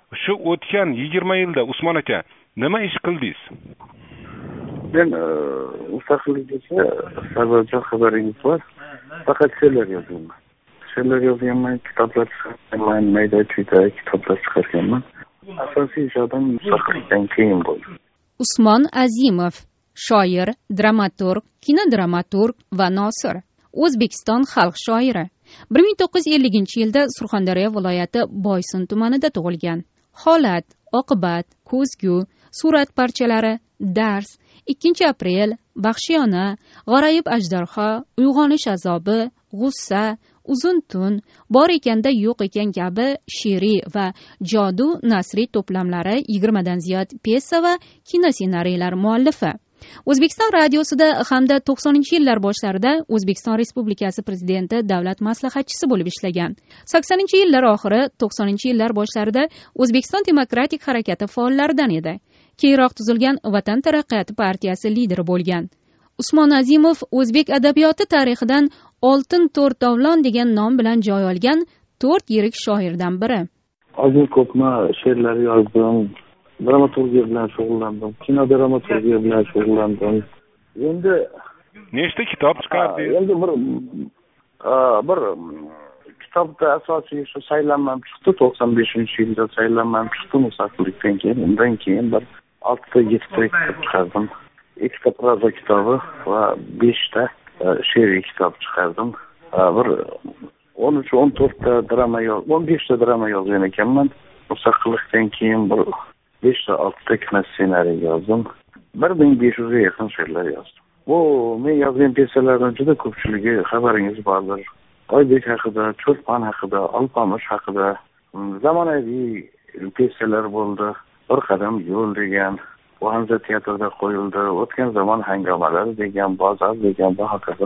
Shu o'tgan 20 yilda Usmon aka nima ish qildingiz? Men mustaqillikgacha sababjon xabaringiz bor. Faqat she'rlar yozyapman. She'rlar yozganman, kitoblar chiqarganman, mayda-chuyda kitoblar chiqarganman. Asosiy ijodim mustaqillikdan keyin bo'ldi. Usmon Azimov, shoir, dramaturg, kinodramaturg va nosir. O'zbekiston xalq shoiri. 1950-yilda Surxondaryo viloyati Boysun tumanida tug'ilgan. Holat, oqibat, ko'zgu, surat parchalari, dars, 2 aprel, Baxshiyona, G'arayib ajdarho, Uyg'onish azobi, G'ussa, Uzun tun, Bor ekanda yo'q ekan kabi she'riy va jodu nasriy to'plamlari 20 dan ziyod pyesa va kinossenariylar muallifi. O'zbekiston radiosida hamda 90-yillar boshlarida O'zbekiston Respublikasi Prezidenti davlat maslahatchisi bo'lib ishlagan. 80-yillar oxiri, 90-yillar boshlarida O'zbekiston Demokratik harakati faollaridan edi. Keyinroq tuzilgan Vatan taraqqiyoti partiyasi lideri bo'lgan. Usmon Azimov o'zbek adabiyoti tarixidan Oltin to'rtovlon degan nom bilan joy olgan 4 yirik shoirdan biri. Ozmi ko'pmi she'rlar yozdim. Dramaturgiya bilan shug'ullandim. Kinodramaturgiya bilan shug'ullandim. Endi nechta kitob chiqardingiz? Endi bir kitobda asosiy shu saylanmam chiqdi. 95-yilda saylanmam chiqdi mustaqillikdan keyin. Undan keyin bir 6-7 ta kitob chiqardim. 2 ta proza kitobi va 5 ta she'riy kitob chiqardim. Bir 13-14 ta drama 15 ta drama yozgan ekanman. Mustaqillikdan keyin bir 5 ta 6 ta kinossenariy yozdim. 1500 ga yaqin she'rlar yozdim. Bu men yozgan pyesalardan juda ko'pchiligi xabaringiz bordir. Oybek haqida, Cho'lpon haqida, Alpomish haqida zamonaviy pyesalar bo'ldi. Bir qadam yo'l degan, Vanza teatrida qo'yildi. O'tgan zamon hangomalari degan, bozor degan va hokazo.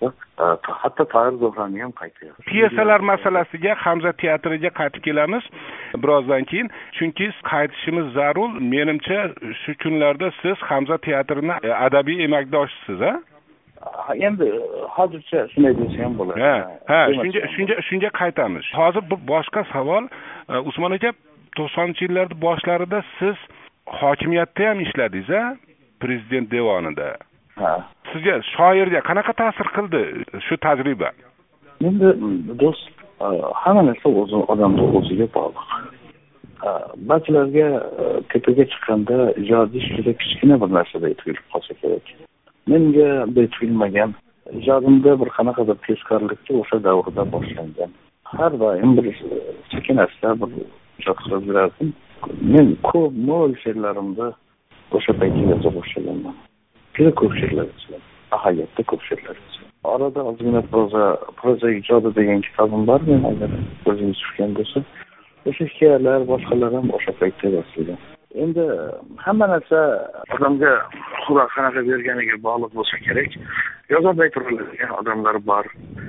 Hatto Tohir Zohrani ham qaytdi. Pyesalar masalasiga Hamza teatriga qaytib kelamiz birozdan keyin. Chunki qaytishimiz zarur. Menimcha shu kunlarda siz Hamza teatrining adabiy emagdoshisiz, ha? Endi hozircha shunday desa ham bo'ladi. Shunga qaytamiz. Hozir bir boshqa savol. Usmon aka, 90-yillar boshlarida siz hokimiyatda ham ishladingiz, ha? Prezident devonida. Sizga shoirga qanaqa ta'sir qildi shu tajriba? Endi do'st, hamma narsa odamning o'ziga bog'liq. Ba'zilarga tepaga chiqqanda ijodiy juda kichkina bir narsada tuyulib qolsa kerak. Menga bunday tuyulmagan. Ijodimda bir qanaqadir tezkorlikda o'sha davrda boshlangan. Har doim bir sekin-asta bir ijod qilib yurardim. Men ko'p mo'l she'rlarimda o'sha paytda yoza boshlaganman. Juda ko'p she'rlar yozdim. Hayotda ko'p she'rlar yozdim. Orada ozgina proza ijodi degan kitobim bor, men agar o'zingiz tushgan bo'lsa, o'sha hikoyalar, boshqalar ham o'sha paytda yozilgan. Endi hamma narsa odamga Xudo qanaqa berganiga bog'liq bo'lsa kerak. Yozolmay turadigan odamlar bor.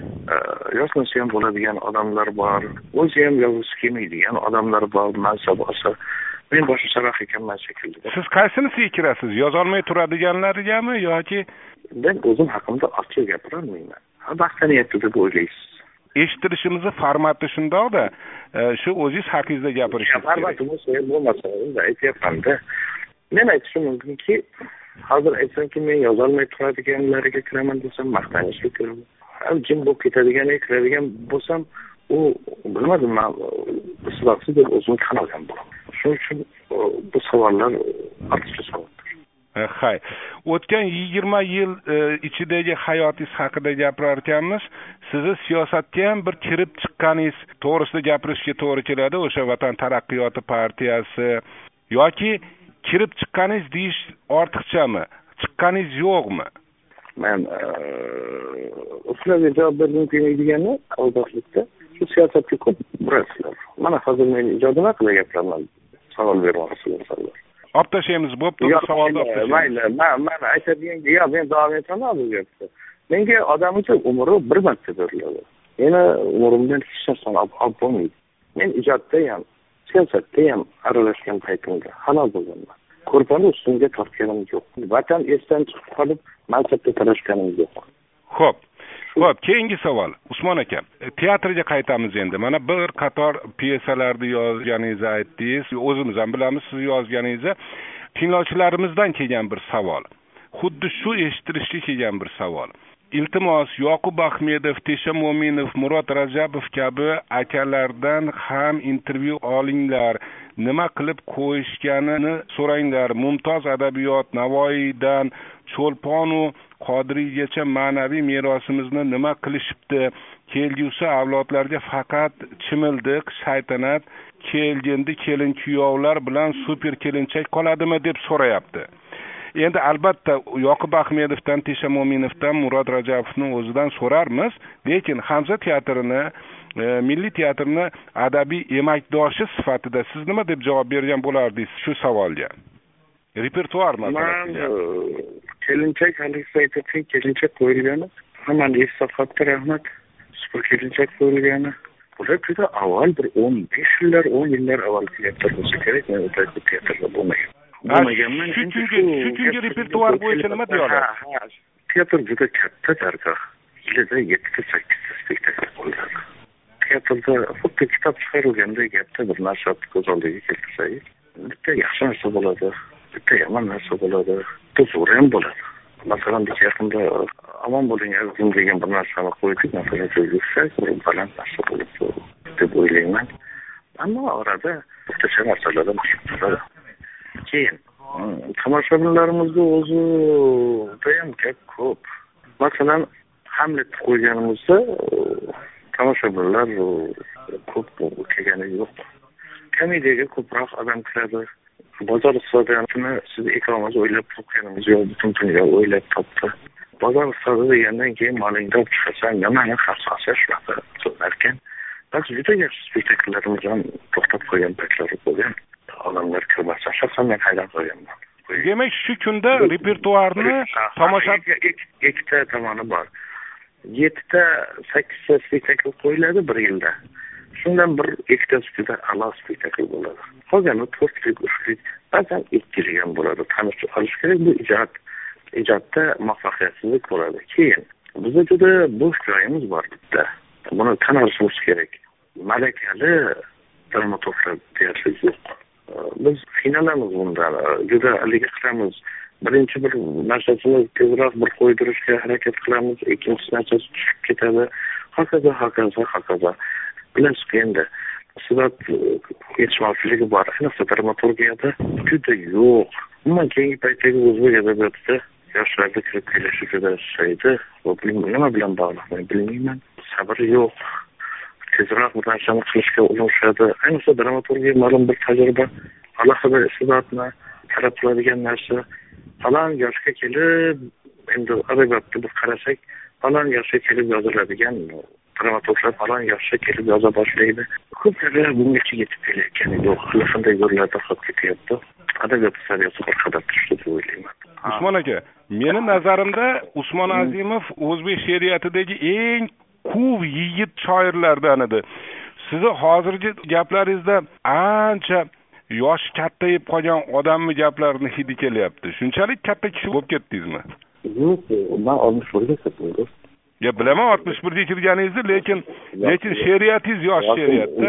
Yozmasa ham bo'ladigan odamlar bor. O'zi ham yozgisi kelmaydigan odamlar bor, mansab olsa. Men boshqa sarax ekanman shekilli. Siz qaysinisiga kirasiz? Yozolmay turadiganlargami yoki men o'zim haqimda ochiq gapirolmayman. Baxtaniyatda deb o'ylaysiz. Eshittirishimizni formati shundoqda, shu o'zingiz haqingizda gapirishingiz kerak. Formati bo'lmasa, aytyapman-da. Men aytishim mumkinki, hozir aytsamki, men yozolmay turadiganlarga kiraman desam, maqtanishga kiraman. Jim bo'lib ketadiganiga kiradigan bo'lsam, u bilmadim, men isloqsiz deb o'zim tan olgan bo'laman. Shuning uchun bu savollar ortiqcha savollar. Hay. O'tgan 20 yil ichidagi hayotingiz haqida gapirar ekanmiz. Sizni siyosatga ham bir kirib chiqqaningiz to'g'risida gapirishga to'g'ri keladi. O'sha Vatan taraqqiyoti partiyasi yoki kirib chiqqaningiz deyish ortiqchami? Chiqqaningiz yo'qmi? Men ularga javob bergim kelmaydigani albatta shu siyosatga ko'p burasizlar. Mana hozir men ijodim haqida gapiraman. Savol bermoqchiman. Olib tashlaymiz, bo'pti, savolni olib tashlaymiz. Mayli, men aytadigan gap, men davom etaman bu gapda. Menga odam uchun umri bir marta beriladi. Meni umrimdan hech narsani olib bo'lmaydi. Men ijodda ham, siyosatda ham aralashgan paytimda halol bo'lganman. Ko'rpani ustimga tortganim yo'q. Vatan esdan chiqib qolib, mansabga talashganim yo'q. Xo'p. Xo'p, keyingi savol. Usmon aka, teatrga qaytamiz endi. Mana bir qator pyesalarni yozganingizni aytdingiz. O'zimiz ham bilamiz, siz yozganingizni. Tinglovchilarimizdan kelgan bir savol. Xuddi shu eshittirishga kelgan bir savol. Iltimos, Yoqub Ahmedov, Tesha Mo'minov, Murod Rajabov kabi akalardan ham intervyu olinglar. Nima qilib qo'yishganini so'ranglar. Mumtoz adabiyot, Navoiydan Cho'lponu Qodiriygacha ma'naviy merosimizni nima qilishibdi? Kelgusi avlodlarga faqat chimildiq, shaytanat, kelgindi kelin kuyovlar bilan super kelinchak qoladimi deb so'rayapti. Endi albatta Yoqub Ahmedovdan, Tesha Mo'minovdan, Murod Rajabovning o'zidan so'rarmiz, lekin Hamza teatrini, Milliy teatrni adabiy emakdoshi sifatida siz nima deb javob bergan bo'lardingiz shu savolga? Repertuar masalasiga. Kelinchak halisida kelinchak qo'yilgani, hammani eslatdi, rahmat. Super kelinchak qo'yilgani. Bular juda avval bir 15 yillar, 10 yillar avval teatr bo'lsa kerak, men o'taydi teatrda bo'lmagan. Shunga repertuar bo'yicha nima deyapsiz? Teatr juda katta dargoh. Yilida 7-8 spektakl qo'yiladi. Teatrda xuddi kitob chiqarilganda gapda bir narsa ko'z oldiga keltirsangiz, bitta yaxshi narsa bo'ladi, bitta yomon narsa bo'ladi, bitta zo'r ham bo'ladi. Masalan, biz yaqinda omon bo'ling azizim degan bir narsani qo'ydik, masalan, yursak, bir baland narsa bo'lib deb o'ylayman. Ammo orada o'rtacha narsalar ham chiqadi. Keyin tomoshabinlarimizga o'zida ham gap ko'p. Masalan, Hamlet qo'yganimizda tomoshabinlar ko'p kelgani yo'q. Komediyaga ko'proq odam kiradi. Bozor iqtisodiyotini siz ikkomiz o'ylab topganimiz yo'q, butun dunyo o'ylab topdi. Bozor iqtisodi degandan keyin molingdan chiqasan, nimani xavfsizsa shunaqa so'zlarkan. Biz juda yaxshi spektakllarimiz ham to'xtab qo'ygan paytlari bo'lgan. Odamlar kirmasa, shaxsan men hayron qolganman. Demak, shu kunda repertuarni tomoshabin ikkita tomoni bor. 7ta, 8ta spektakl qo'yiladi bir yilda. Shundan bir ikkitasi juda a'lo spektakl bo'ladi. Qolgani 4lik, 3lik, ba'zan 2lik ham bo'ladi. Tanishib olish kerak, bu ijodda muvaffaqiyatsizlik bo'ladi. Keyin bizda juda bo'sh joyimiz bor bitta. Buni tan olishimiz kerak. Malakali dramaturglar deyarli yo'q. Biz qiynalamiz bundan, juda liga qilamiz. Birinchi bir narsasini tezroq bir qo'ydirishga harakat qilamiz, ikkinchi narsasi tushib ketadi. Hokazo. Bilasiz endi surat yetishmovchiligi bor. Ayniqsa dramaturgiyada juda yo'q. Umuman keyingi paytdagi o'zbek adabiyotida yoshlarda kirib kelishi juda shaydi. Nima bilan bog'liq bilmayman. Sabr yo'q. Tezroq bir narsani qilishga urinishadi. Ayniqsa dramaturgiya ma'lum bir tajriba, alohida iste'dodni talab qiladigan narsa. Falon yoshga kelib, endi adabiyotda bir qarasak, falon yoshga kelib yoziladigan dramaturglar falon yoshga kelib yoza boshlaydi. Ko'plar bungacha yetib kelayotgani yo'q. Shunday yo'llarda qolib ketyapti. Adabiyot saviyasi bir qadam tushdi deb o'ylayman. Usmon aka, meni nazarimda Usmon Azimov o'zbek she'riyatidagi eng kuv yigit shoirlardan edi. Sizni hozirgi gaplaringizda ancha yoshi kattayib qolgan odamni gaplarini hidi kelyapti. Shunchalik katta kishi bo'lib ketdingizmi? Yo'q, men 61 ga kirdim. Ya bilaman 61 ga kirganingizni, lekin she'riyatingiz yosh she'riyatda.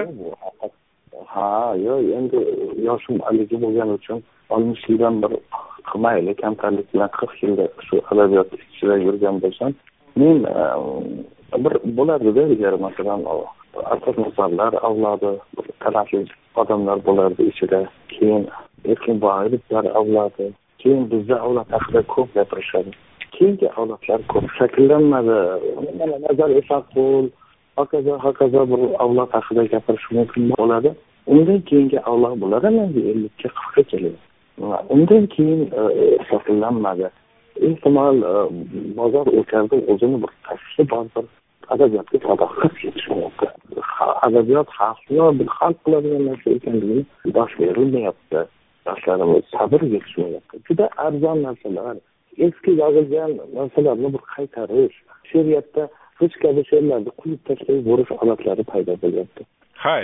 Ha, yo'q, endi yoshim aligi bo'lgani uchun 60 yildan bir qilmayli, kamtarlik bilan 40 yilda shu adabiyot ichida yurgan bo'lsam, men bir bo'lardi-da, ilgari masalan, asos nazarlar, avlodi, talantli odamlar bo'lardi ichida. Keyin Erkinboyevlar avlodi, keyin bizda avlod haqida ko'p gapirishadi. Keyingi avlodlar ko'p shakllanmadi. Mana Nazar Esaqul, hokazo bir avlod haqida gapirish mumkin bo'ladi. Undan keyingi avlod bo'ladi, endi 50 ga 40 ga keladi. Undan keyin shakllanmadi. Ehtimol bozor o'tardi, o'zini bir tashqi bozor adabiyotga sadoqat yetishmayapti. Adabiyot xalq qiladigan narsa ekanligini dosh berilmayapti. Yoshlarimiz sabr yetishmayapti. Juda arzon narsalar, eski yozilgan narsalarni bir qaytarish, she'riyatda hech kabi she'rlarni quyib tashlab yuborish holatlari paydo bo'lyapti. Hay,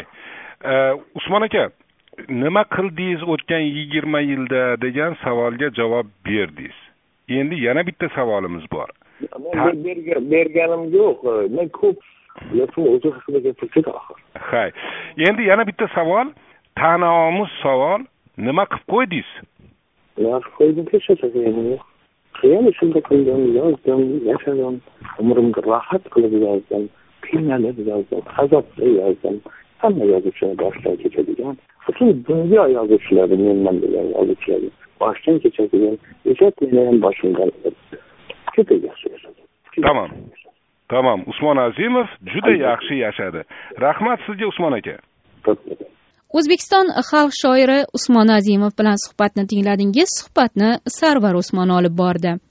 Usmon aka, nima qildingiz o'tgan 20 yilda degan savolga javob berdingiz. Endi yana bitta savolimiz bor. berganim yo'q. Men ko'p yozma o'zi haqida gapirdik axir. Hay. Endi yana bitta savol, ta'naomuz savol. Nima qilib qo'ydingiz? Nima qilib qo'ydim hech narsa qilganim yo'q. Qiyam shunday qildim, yozdim, yashadim, umrimga rohat qilib yozdim, qiynalib yozdim, azobli yozdim. Hamma yozuvchilar boshdan kechadigan, butun dunyo yozuvchilari menman degan yozuvchilar boshdan kechadigan, ijodlarni boshimdan juda yaxshi yashadim. Tamam. Usmon Azimov juda yaxshi yashadi. Rahmat sizga Usmon aka. O'zbekiston xalq shoiri Usmon Azimov bilan suhbatni tingladingiz. Suhbatni Sarvar Usmon olib bordi.